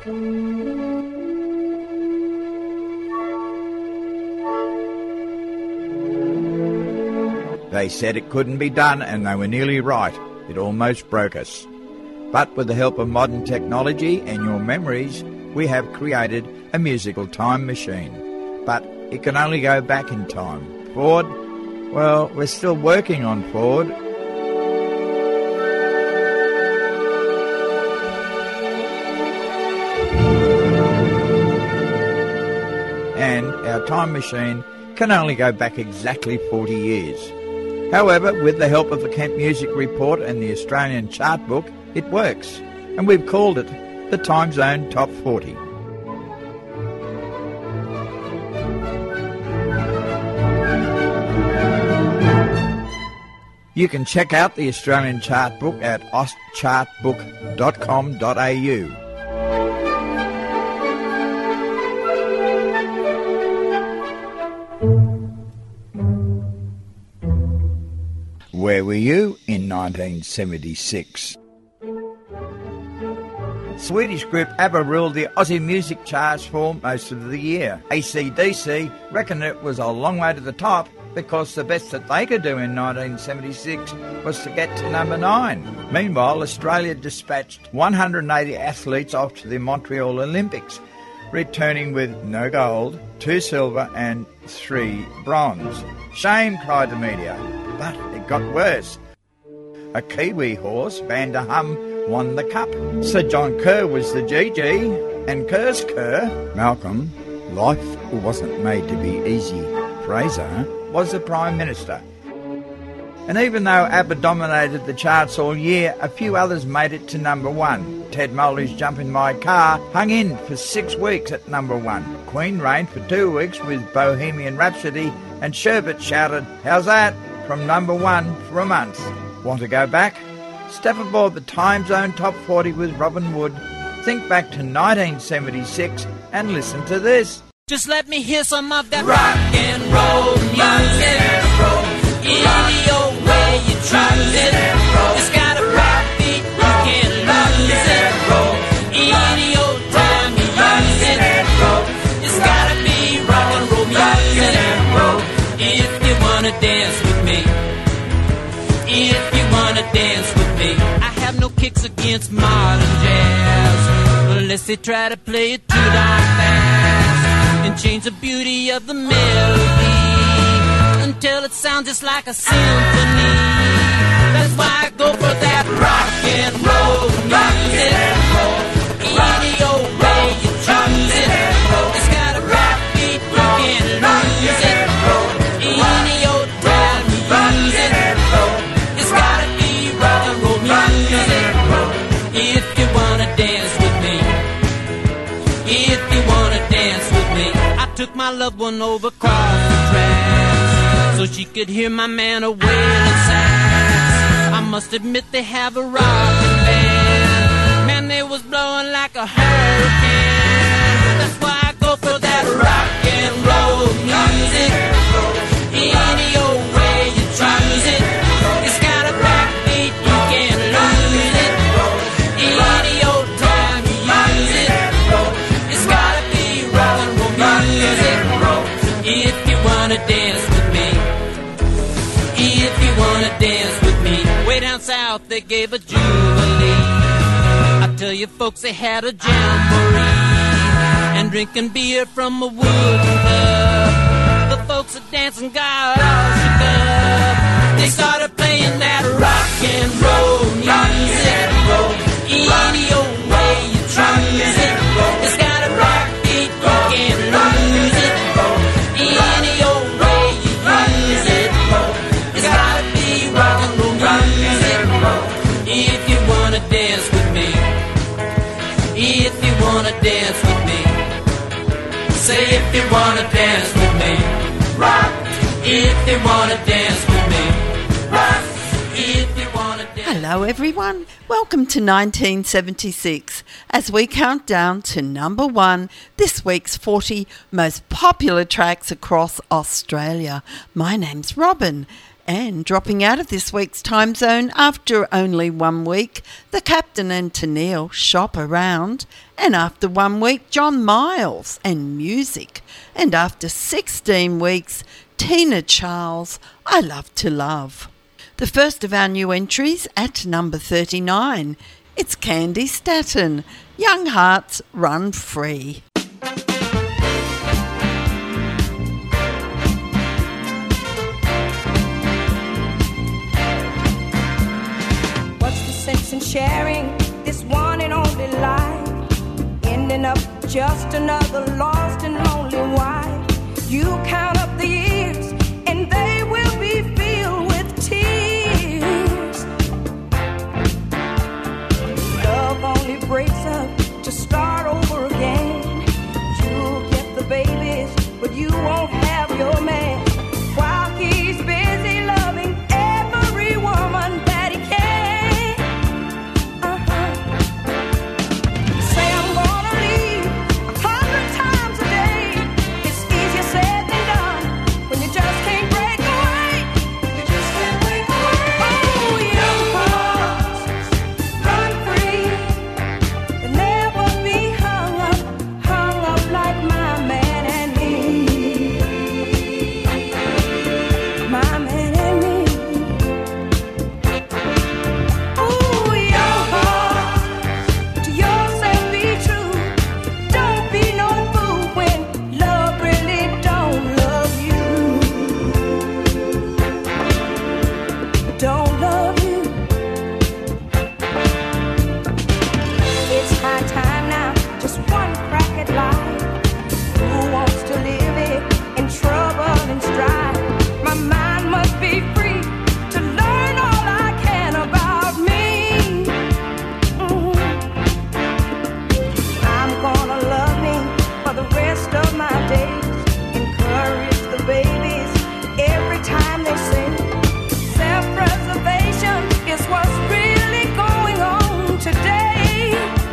They said it couldn't be done, and they were nearly right. It almost broke us. But with the help of modern technology and your memories, we have created a musical time machine. But it can only go back in time. Forward? Well, we're still working on forward. And our time machine can only go back exactly 40 years. However, with the help of the Kent Music Report and the Australian Chart Book, it works, and we've called it the Time Zone Top 40. You can check out the Australian Chart Book at austchartbook.com.au. Where were you in 1976? Swedish group ABBA ruled the Aussie music charts for most of the year. AC/DC reckon it was a long way to the top because the best that they could do in 1976 was to get to number 9. Meanwhile, Australia dispatched 180 athletes off to the Montreal Olympics, returning with no gold, 2 silver and 3 bronze. Shame, cried the media. But it got worse. A Kiwi horse, Vander Hum, won the cup. Sir John Kerr was the GG, and Kerr's Kerr, Malcolm, life wasn't made to be easy, Fraser, was the Prime Minister. And even though ABBA dominated the charts all year, a few others made it to number 1. Ted Mosley's Jump in My Car hung in for 6 weeks at number 1. Queen reigned for 2 weeks with Bohemian Rhapsody, and Sherbet shouted, "How's that?" from number 1 for a month. Want to go back? Step aboard the Time Zone Top 40 with Robin Wood. Think back to 1976 and listen to this. Just let me hear some of that rock and roll music. Any old way you choose it. It's got a rock beat, you can't lose it. Any old time you use it. It's gotta be rock and roll music. If you wanna dance with me, if you wanna dance with me, I have no kicks against modern jazz, unless they try to play it too darn fast and change the beauty of the melody until it sounds just like a symphony. That's why I go for that rock and roll music. Any old way you choose it. It's got a rock beat, you can't lose it. Any old time you use it. It's gotta be rock and roll music. If you wanna dance with me, if you wanna dance with me, I took my loved one over across the tracks so she could hear my man a wailing sax. I must admit they have a rockin' band. Man, they was blowing like a hurricane. That's why I go for that rock and roll music. Any old way you choose it. It's got a backbeat, you can't lose it. Any old time you use it. It's gotta be rock and roll music. If you wanna dance with me, if you wanna dance with me. Way down south they gave a jubilee. I tell you folks, they had a jamboree and drinking beer from a wooden cup. The folks at dancing got all shook up. They started playing that rock and roll music. Any old way you choose it. It's got a rock beat, you can't lose it. Any old way you use it. It's gotta be rock and roll music. If you wanna dance with me, if you wanna dance with me, say if you wanna dance with me, rock. If you wanna dance with me, rock. If you wanna dance. Hello everyone, welcome to 1976 as we count down to number 1, this week's 40 most popular tracks across Australia. My name's Robin And dropping out of this week's time zone after only 1 week, the Captain and Tennille Shop Around. And after 1 week, John Miles and Music. And after 16 weeks, Tina Charles, I Love to Love. The first of our new entries at number 39, it's Candy Staton, Young Hearts Run Free. What's the sense in sharing this one and only life? Ending up just another lost and lonely wife. You count up the years and they will be filled with tears. Love only breaks up to start over again. You'll get the babies, but you won't have your man. While he's busy loving every woman that he can. Say I'm gonna leave 100 times a day. It's easier said than done when you just can't break away. You just can't break away. Oh, young hearts, run free. You'll never be hung up like my man and me. My man and me. Ooh, young heart, to yourself be true. Don't be no fool when love really don't love you. Don't love you. It's high time now, just one crack at life. Who wants to live it in trouble and strife? My mind must be free to learn all I can about me. I'm gonna love me for the rest of my days. Encourage the babies every time they sing. Self-preservation is what's really going on today.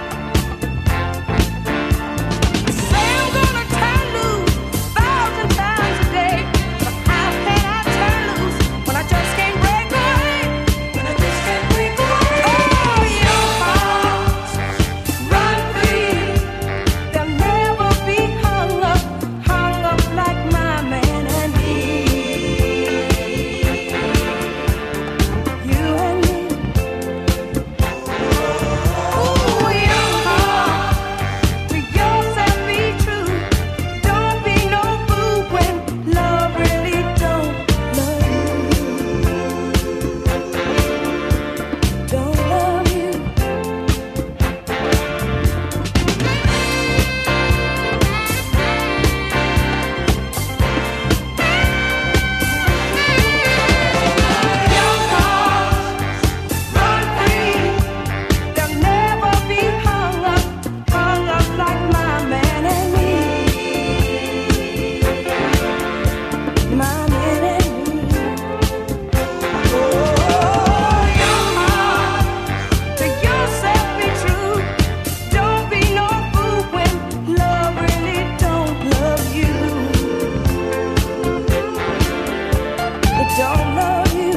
Say I'm gonna turn loose 1,000 times a day, but how can I turn loose when I just can't break away? When I just can't break away. Oh, young hearts, run free. They'll never be hung up like my man and me. You and me. Ooh, young heart, to yourself be true. Don't be no fool when love really don't love you. Don't love you. Young hearts, run free. They'll never be hung up like my man and me. My man and me. Oh, young heart, to yourself be true. Don't be no fool when love really don't love you. It don't love you.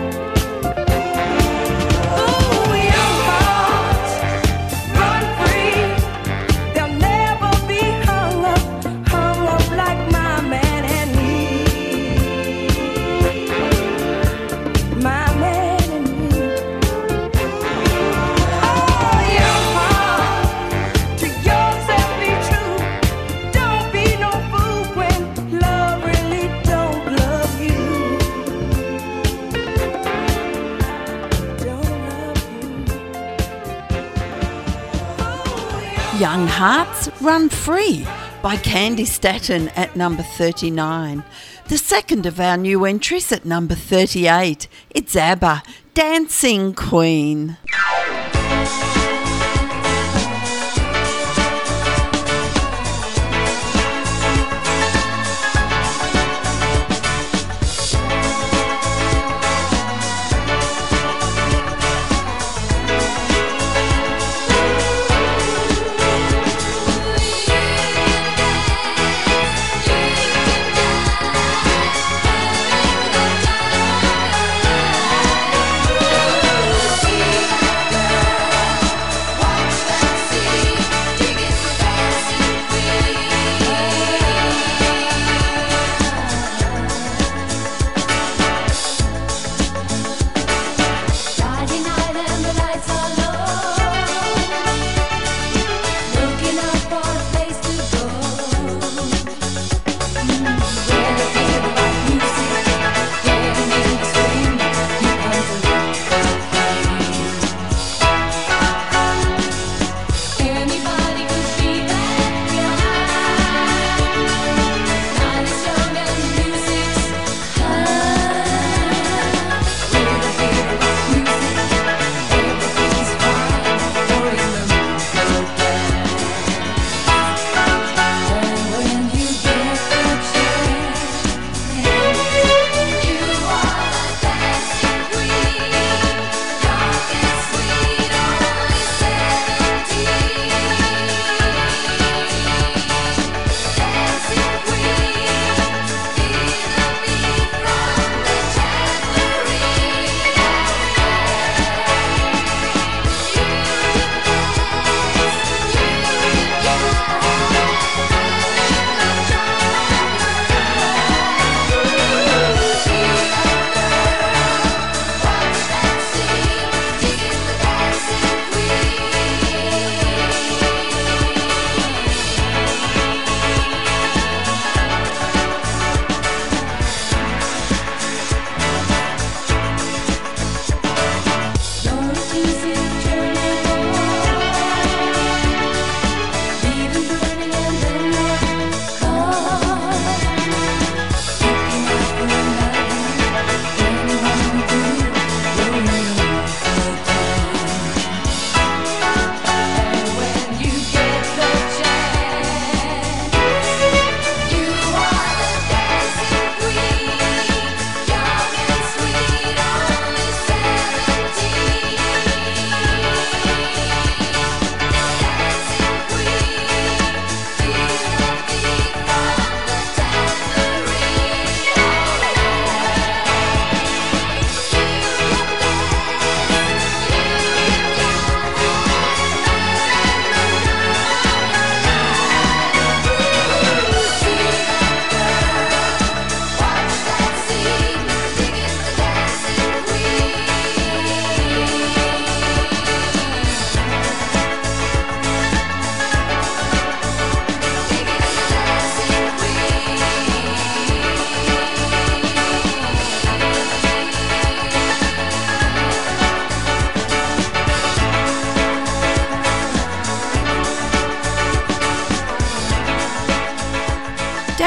Ooh, young hearts, run free. They'll never be hung up like my man and me. My man and me. Oh, young heart, to yourself be true. Don't be no fool when love really don't love you. Don't love you. Oh, Young Hearts Run Free by Candy Staton at number 39. The second of our new entries at number 38, it's ABBA, Dancing Queen. Dance,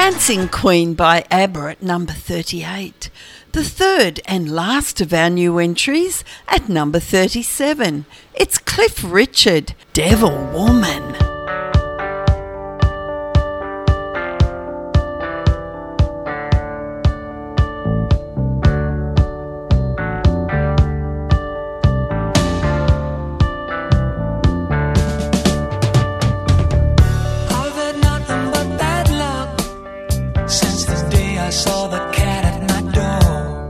Dancing Queen by ABBA at number 38. The third and last of our new entries at number 37. It's Cliff Richard, Devil Woman. I've had nothing but bad luck since the day I saw the cat at my door.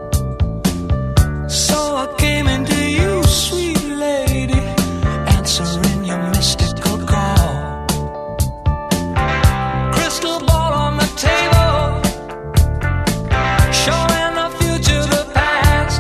So I came into you, sweet lady, answering your mystical call. Crystal ball on the table, showing the future, the past.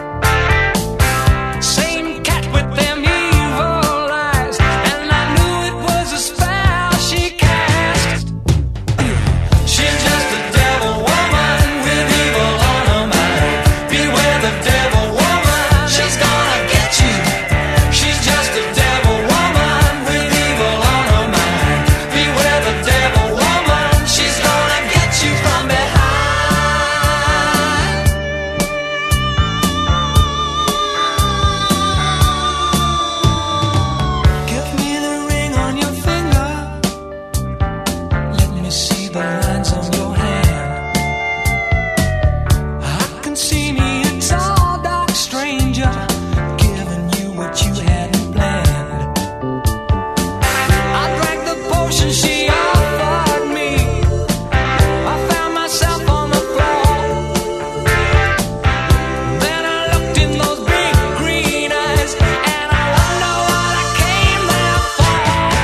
Same cat with them evil eyes, and I knew it was a spell she cast. She's just a devil woman with evil on her mind. Beware the devil woman, she's gonna get you. She's just a devil woman with evil on her mind. Beware the devil woman, she's gonna get you from behind. Give me the ring on your finger. Let me see the lines on your hand. I can see me a tall, dark stranger, giving you what you hadn't planned. I drank the potion she offered me. I found myself on the floor. Then I looked in those big green eyes, and I wonder what I came there for.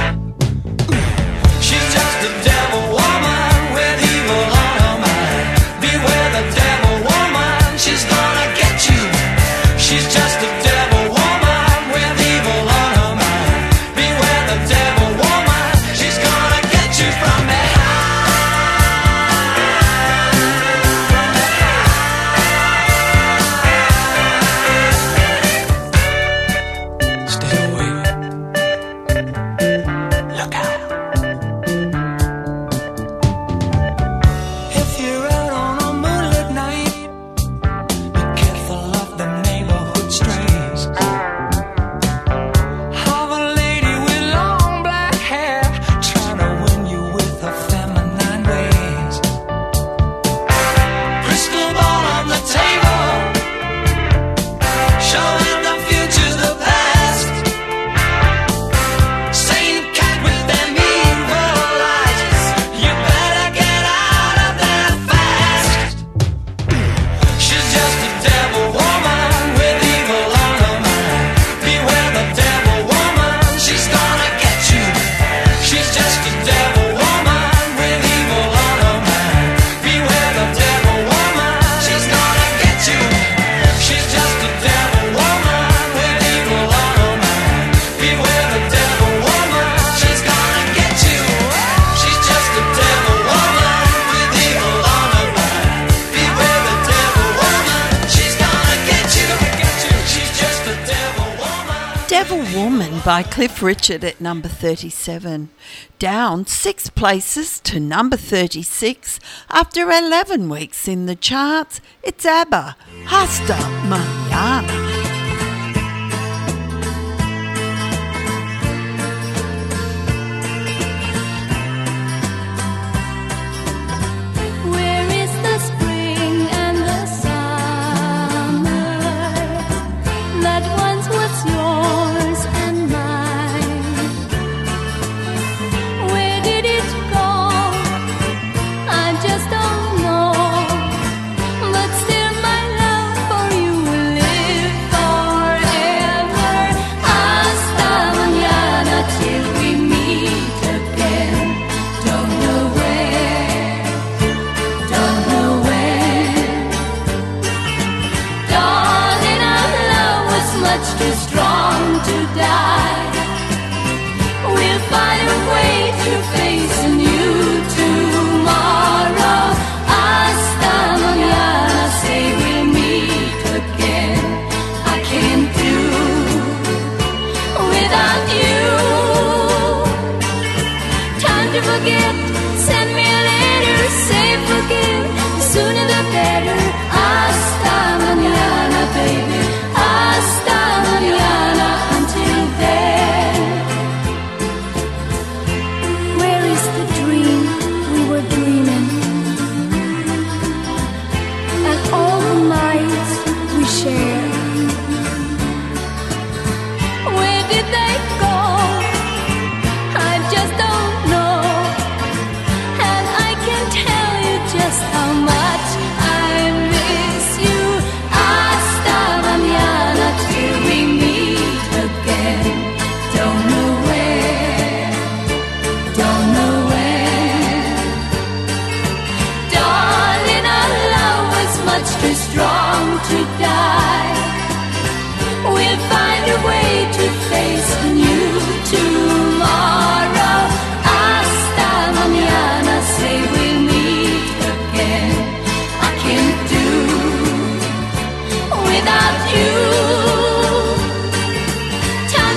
She's just a devil woman with evil on her mind. Beware the devil woman, she's gonna get you. She's just a devil woman with evil on her mind. Beware the devil woman, she's gonna get you from behind. Stay away. Look out. If you're out on a moonlit night, be careful of the neighborhood strays. Have a lady with long black hair trying to win you with her feminine ways. Crystal ball on the table, showing the future's the past. Same cat with them evil eyes. You better get out of there fast. She's just a devil woman with evil on her mind. Beware the devil woman, she's gonna get you. She's just a devil woman with evil on her mind. Beware the devil woman, she's gonna get you. She's just a devil woman with evil on her mind. Beware the devil woman, she's gonna get you. She's just a devil woman with evil on her mind. Beware the devil woman, she's gonna get you. She's just a devil woman. Devil Woman by Cliff Richard at number 37. Down 6 places to number 36 after 11 weeks in the charts. It's ABBA, Hasta Mañana. Where is the spring and the summer that once was yours and mine? Where did it go? I just don't know. But still my love for you will live on.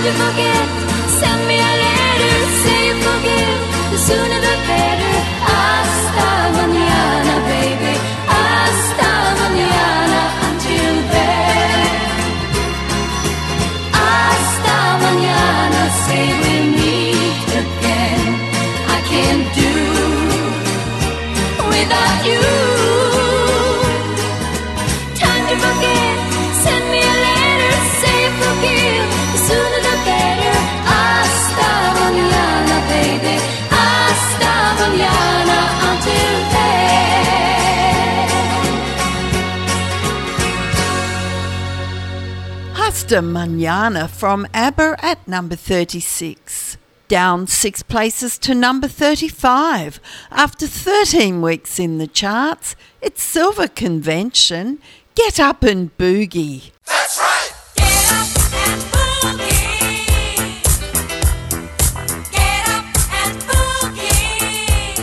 Time to forget, send me a letter, say you forgive, the sooner the better. Hasta mañana, baby, hasta mañana. Until then, hasta mañana, say we meet again. I can't do without you. Time to forget, send me a letter, say you forgive, the sooner the better. Hasta mañana, baby, hasta mañana. Until then. Hasta Mañana from ABBA at number 36. Down 6 places to number 35. After 13 weeks in the charts, it's Silver Convention, Get Up and Boogie. That's right. Get up and boogie. Get up and boogie.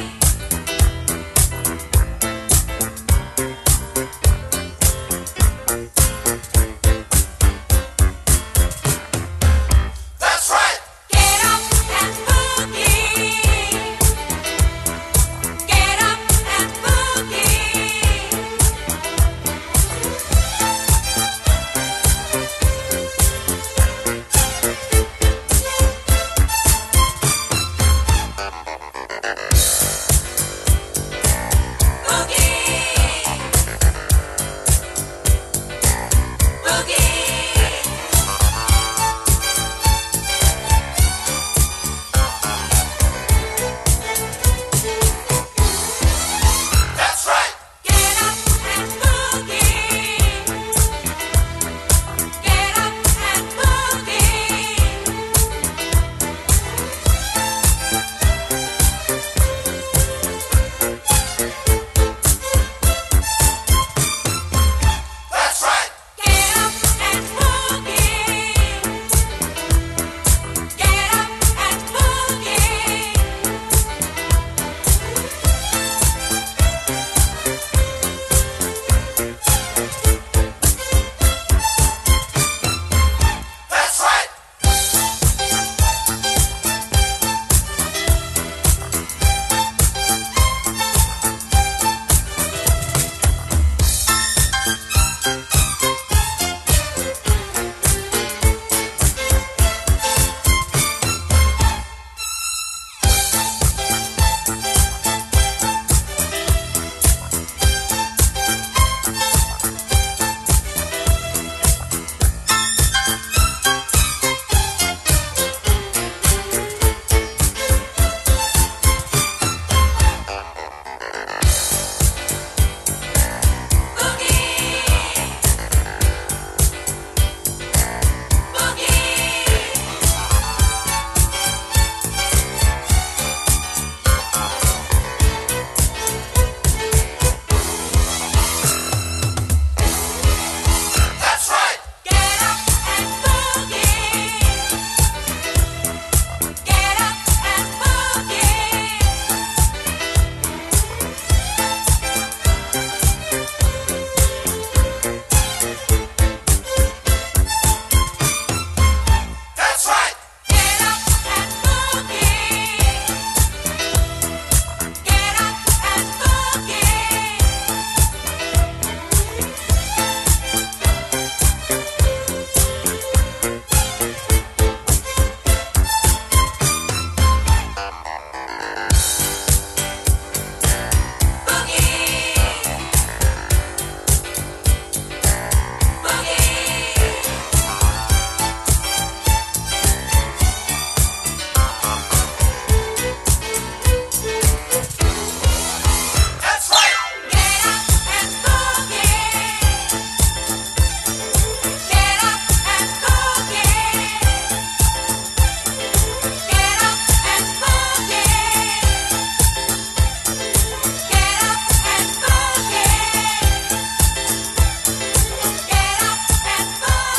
That's right. Get up and boogie. Get up and boogie. That's right. Get up and boogie. Get up and boogie. That's right. Get up and boogie. Get up and boogie. That's right. That's right. Get up and boogie. Get up and boogie. That's right. Get up and boogie. Get up and boogie. That's right. Get up and boogie. Get up and boogie. Get up and boogie. Get up and boogie. Get up and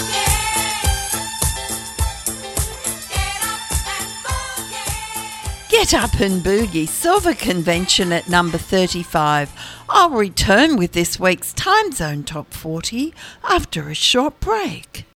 boogie. Get Up and Boogie, Silver Convention at number 35. I'll return with this week's Time Zone Top 40 after a short break.